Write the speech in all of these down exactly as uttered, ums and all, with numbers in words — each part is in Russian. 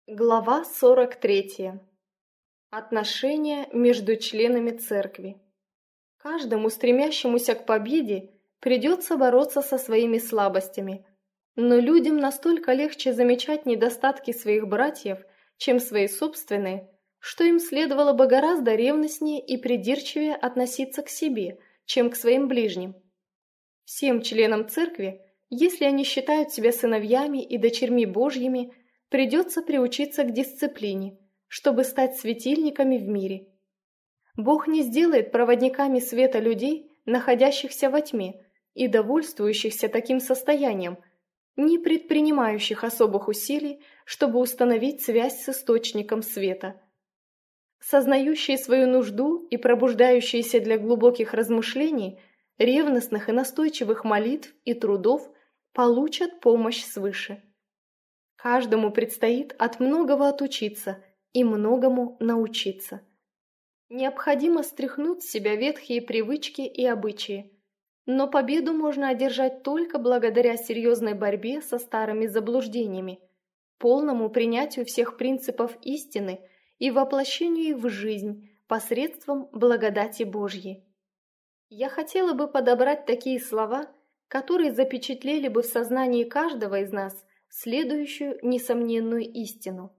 Глава сорок третья. Отношения между членами церкви. Каждому, стремящемуся к победе, придется бороться со своими слабостями, но людям настолько легче замечать недостатки своих братьев, чем свои собственные, что им следовало бы гораздо ревностнее и придирчивее относиться к себе, чем к своим ближним. Всем членам церкви, если они считают себя сыновьями и дочерьми Божьими, придется приучиться к дисциплине, чтобы стать светильниками в мире. Бог не сделает проводниками света людей, находящихся во тьме и довольствующихся таким состоянием, не предпринимающих особых усилий, чтобы установить связь с источником света. Сознающие свою нужду и пробуждающиеся для глубоких размышлений, ревностных и настойчивых молитв и трудов получат помощь свыше. Каждому предстоит от многого отучиться и многому научиться. Необходимо стряхнуть с себя ветхие привычки и обычаи, но победу можно одержать только благодаря серьезной борьбе со старыми заблуждениями, полному принятию всех принципов истины и воплощению их в жизнь посредством благодати Божьей. Я хотела бы подобрать такие слова, которые запечатлели бы в сознании каждого из нас следующую несомненную истину.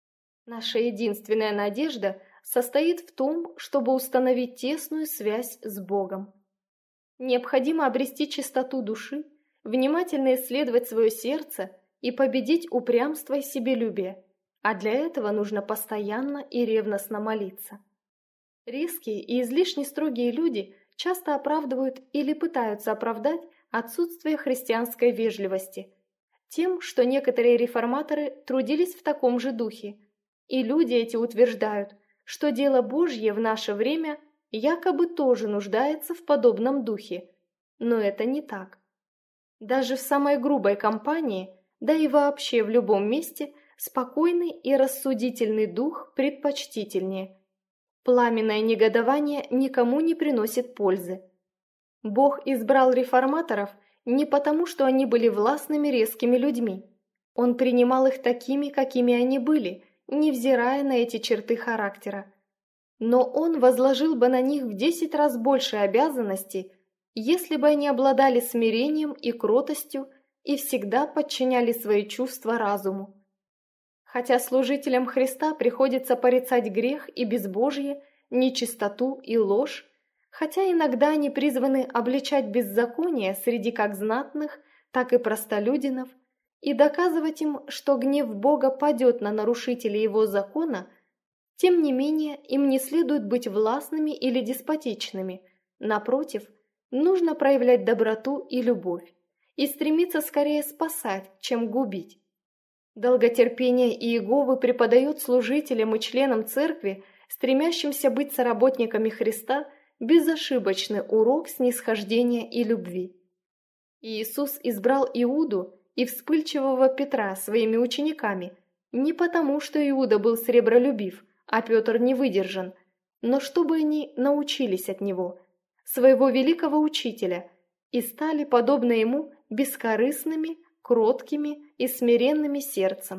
Наша единственная надежда состоит в том, чтобы установить тесную связь с Богом. Необходимо обрести чистоту души, внимательно исследовать свое сердце и победить упрямство и себелюбие, а для этого нужно постоянно и ревностно молиться. Резкие и излишне строгие люди часто оправдывают или пытаются оправдать отсутствие христианской вежливости тем, что некоторые реформаторы трудились в таком же духе, и люди эти утверждают, что дело Божье в наше время якобы тоже нуждается в подобном духе, но это не так. Даже в самой грубой компании, да и вообще в любом месте, спокойный и рассудительный дух предпочтительнее. Пламенное негодование никому не приносит пользы. Бог избрал реформаторов не потому, что они были властными резкими людьми. Он принимал их такими, какими они были, невзирая на эти черты характера. Но Он возложил бы на них в десять раз больше обязанностей, если бы они обладали смирением и кротостью и всегда подчиняли свои чувства разуму. Хотя служителям Христа приходится порицать грех и безбожие, нечистоту и ложь, хотя иногда они призваны обличать беззаконие среди как знатных, так и простолюдинов и доказывать им, что гнев Бога падет на нарушителей Его закона, тем не менее им не следует быть властными или деспотичными. Напротив, нужно проявлять доброту и любовь и стремиться скорее спасать, чем губить. Долготерпение Иеговы преподает служителям и членам церкви, стремящимся быть соработниками Христа, безошибочный урок снисхождения и любви. Иисус избрал Иуду и вспыльчивого Петра своими учениками не потому, что Иуда был сребролюбив, а Петр не выдержан, но чтобы они научились от него, своего великого учителя, и стали, подобно ему, бескорыстными, кроткими и смиренными сердцем.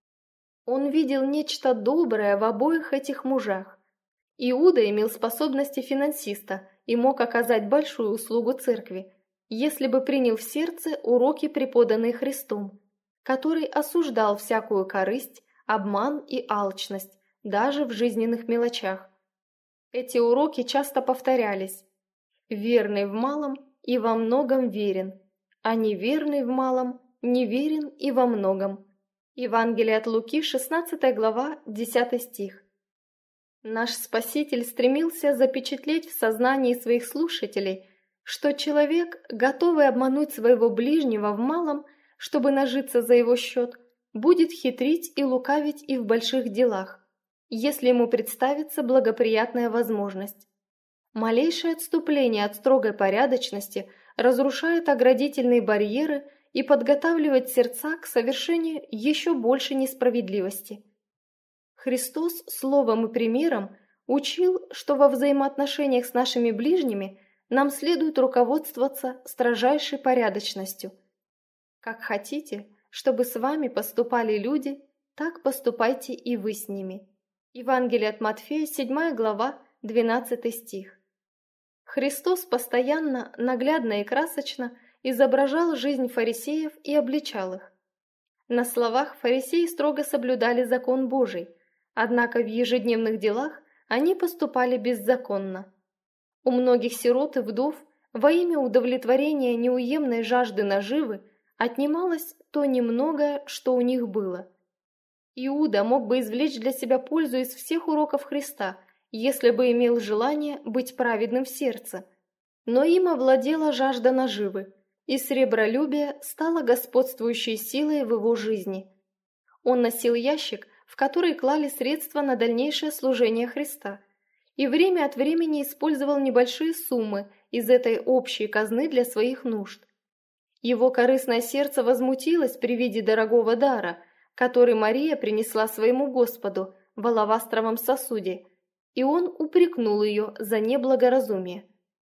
Он видел нечто доброе в обоих этих мужах. Иуда имел способности финансиста и мог оказать большую услугу церкви, если бы принял в сердце уроки, преподанные Христом, который осуждал всякую корысть, обман и алчность, даже в жизненных мелочах. Эти уроки часто повторялись: «Верный в малом и во многом верен, а неверный в малом неверен и во многом». Евангелие от Луки, шестнадцатая глава, десятый стих. Наш Спаситель стремился запечатлеть в сознании своих слушателей, что человек, готовый обмануть своего ближнего в малом, чтобы нажиться за его счет, будет хитрить и лукавить и в больших делах, если ему представится благоприятная возможность. Малейшее отступление от строгой порядочности разрушает оградительные барьеры и подготавливает сердца к совершению еще большей несправедливости. Христос словом и примером учил, что во взаимоотношениях с нашими ближними нам следует руководствоваться строжайшей порядочностью. Как хотите, чтобы с вами поступали люди, так поступайте и вы с ними». Евангелие от Матфея, седьмая глава, двенадцатый стих. Христос постоянно, наглядно и красочно изображал жизнь фарисеев и обличал их. На словах фарисеи строго соблюдали закон Божий, однако в ежедневных делах они поступали беззаконно. У многих сирот и вдов во имя удовлетворения неуемной жажды наживы отнималось то немногое, что у них было. Иуда мог бы извлечь для себя пользу из всех уроков Христа, если бы имел желание быть праведным в сердце. Но им овладела жажда наживы, и сребролюбие стало господствующей силой в его жизни. Он носил ящик, в который клали средства на дальнейшее служение Христа, и время от времени использовал небольшие суммы из этой общей казны для своих нужд. Его корыстное сердце возмутилось при виде дорогого дара, который Мария принесла своему Господу в алавастровом сосуде, и он упрекнул ее за неблагоразумие.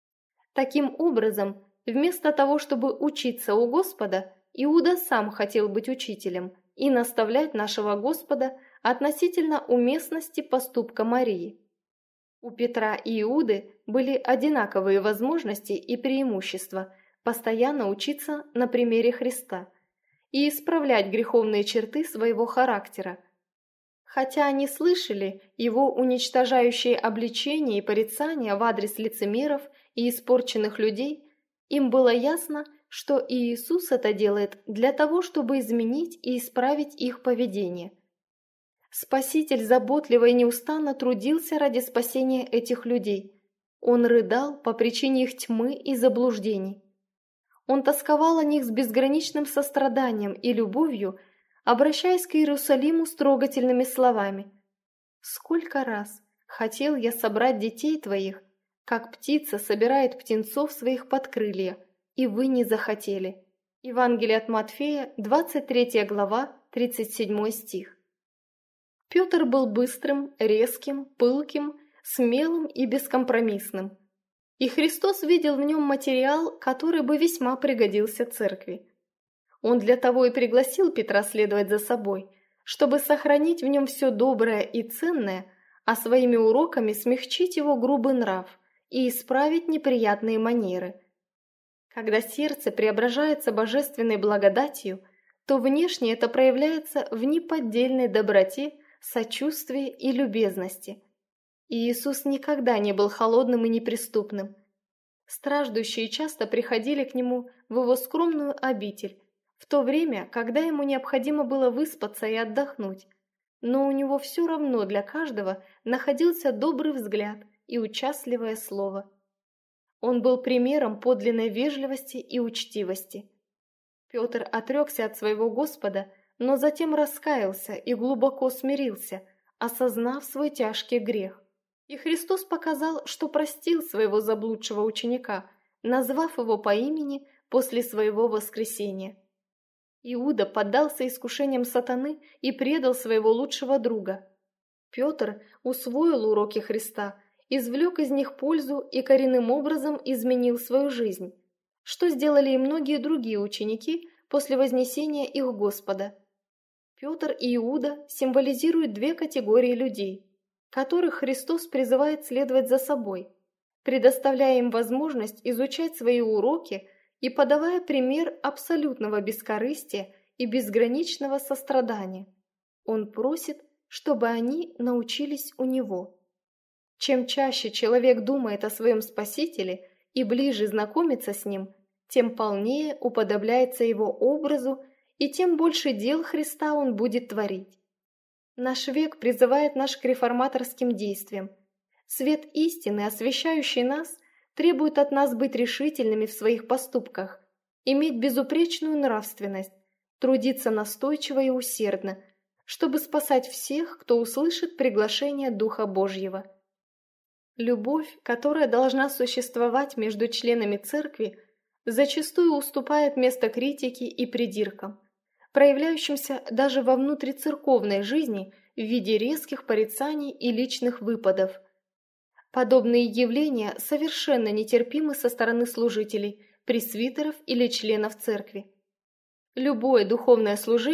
Таким образом, вместо того, чтобы учиться у Господа, Иуда сам хотел быть учителем и наставлять нашего Господа относительно уместности поступка Марии. У Петра и Иуды были одинаковые возможности и преимущества постоянно учиться на примере Христа и исправлять греховные черты своего характера. Хотя они слышали его уничтожающие обличения и порицания в адрес лицемеров и испорченных людей, им было ясно, что и Иисус это делает для того, чтобы изменить и исправить их поведение. Спаситель заботливо и неустанно трудился ради спасения этих людей. Он рыдал по причине их тьмы и заблуждений. Он тосковал о них с безграничным состраданием и любовью, обращаясь к Иерусалиму с трогательными словами. «Сколько раз хотел я собрать детей твоих, как птица собирает птенцов своих под крылья, и вы не захотели». Евангелие от Матфея, двадцать третья глава, тридцать седьмой стих. Петр был быстрым, резким, пылким, смелым и бескомпромиссным. И Христос видел в нем материал, который бы весьма пригодился церкви. Он для того и пригласил Петра следовать за собой, чтобы сохранить в нем все доброе и ценное, а своими уроками смягчить его грубый нрав и исправить неприятные манеры. Когда сердце преображается божественной благодатью, то внешне это проявляется в неподдельной доброте, сочувствии и любезности. И Иисус никогда не был холодным и неприступным. Страждущие часто приходили к Нему в Его скромную обитель, в то время, когда ему необходимо было выспаться и отдохнуть, но у него все равно для каждого находился добрый взгляд и участливое слово. Он был примером подлинной вежливости и учтивости. Петр отрекся от своего Господа, но затем раскаялся и глубоко смирился, осознав свой тяжкий грех. И Христос показал, что простил своего заблудшего ученика, назвав его по имени после своего воскресения. Иуда поддался искушениям сатаны и предал своего лучшего друга. Петр усвоил уроки Христа, извлек из них пользу и коренным образом изменил свою жизнь, что сделали и многие другие ученики после вознесения их Господа. Петр и Иуда символизируют две категории людей, которых Христос призывает следовать за собой, предоставляя им возможность изучать свои уроки и подавая пример абсолютного бескорыстия и безграничного сострадания. Он просит, чтобы они научились у Него. Чем чаще человек думает о своем Спасителе и ближе знакомится с Ним, тем полнее уподобляется Его образу и тем больше дел Христа он будет творить. Наш век призывает нас к реформаторским действиям. Свет истины, освещающий нас, требует от нас быть решительными в своих поступках, иметь безупречную нравственность, трудиться настойчиво и усердно, чтобы спасать всех, кто услышит приглашение Духа Божьего. Любовь, которая должна существовать между членами церкви, зачастую уступает место критике и придиркам, проявляющимся даже во внутрицерковной жизни в виде резких порицаний и личных выпадов. Подобные явления совершенно нетерпимы со стороны служителей, пресвитеров или членов церкви. Любое духовное служение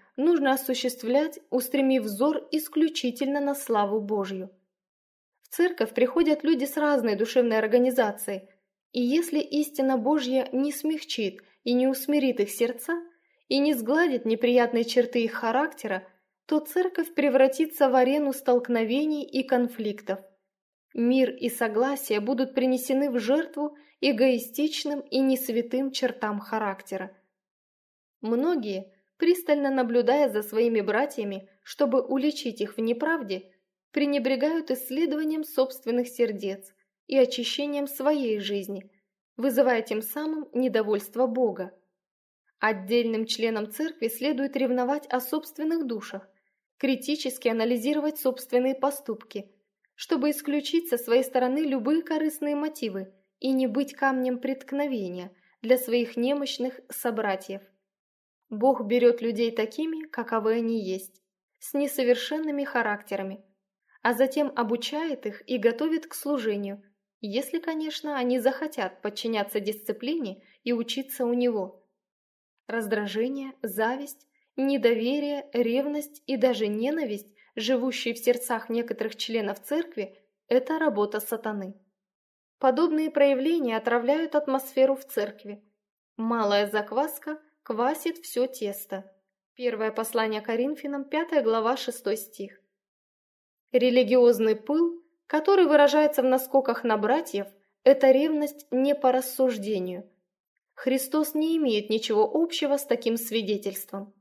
нужно осуществлять, устремив взор исключительно на славу Божью. В церковь приходят люди с разной душевной организацией, и если истина Божья не смягчит и не усмирит их сердца, и не сгладит неприятные черты их характера, то церковь превратится в арену столкновений и конфликтов. Мир и согласие будут принесены в жертву эгоистичным и несвятым чертам характера. Многие, пристально наблюдая за своими братьями, чтобы уличить их в неправде, пренебрегают исследованием собственных сердец и очищением своей жизни, вызывая тем самым недовольство Бога. Отдельным членам церкви следует ревновать о собственных душах, критически анализировать собственные поступки, чтобы исключить со своей стороны любые корыстные мотивы и не быть камнем преткновения для своих немощных собратьев. Бог берет людей такими, каковы они есть, с несовершенными характерами, а затем обучает их и готовит к служению, если, конечно, они захотят подчиняться дисциплине и учиться у Него. Раздражение, зависть, недоверие, ревность и даже ненависть, живущие в сердцах некоторых членов церкви, это работа сатаны. Подобные проявления отравляют атмосферу в церкви. Малая закваска квасит все тесто. Первое послание Коринфянам, пятая глава, шестой стих. Религиозный пыл, который выражается в наскоках на братьев, это ревность не по рассуждению. Христос не имеет ничего общего с таким свидетельством.